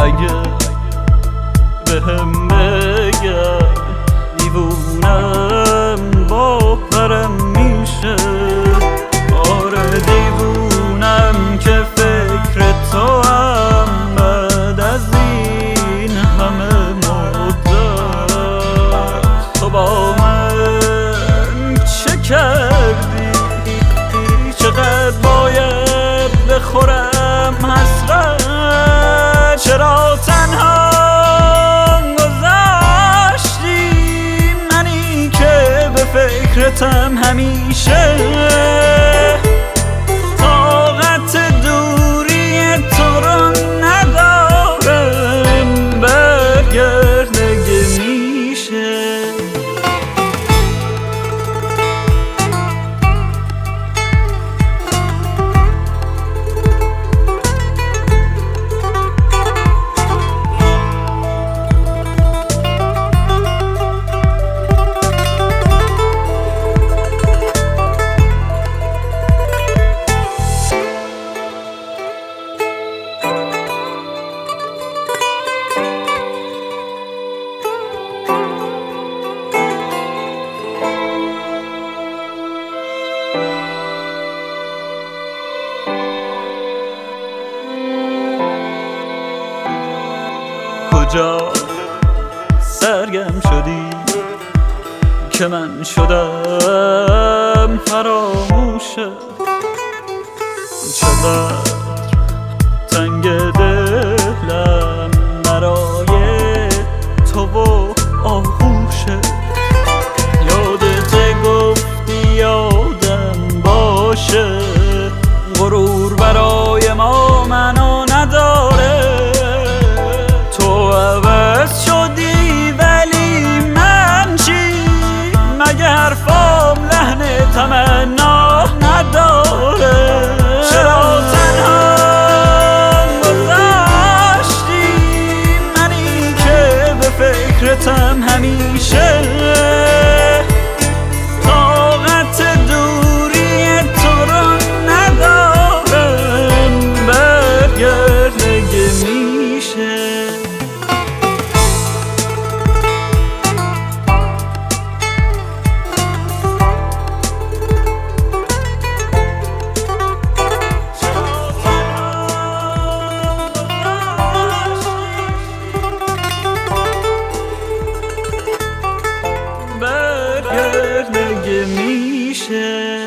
اگه بهم بگم دیوونم باورم میشه. آره دیوونم که فکر تو هم بعد از این همه مدت تو با من چه کردی؟ چقدر باید بخورم حسرت؟ چرا تنها گذاشتی منی که به فکرتم همیشه؟ طاقت دوری تو رو ندارم، برگرد اگه میشه. کجا سرگم شدی که من شدم فراموشت؟ چقدر تنگ دلم برای تو و آغوشت. یادت گفتی یادم باشه، غرور برای ما منو نداره. تو عوض شدی ولی من چی؟ مگه حرفام لحن تمنا نداره؟ چرا تنها گذاشتی منی که به فکرتم همیشه؟ طاقت دوری تو رو ندارم، برگرد اگه میشه. برگرد اگه میشه.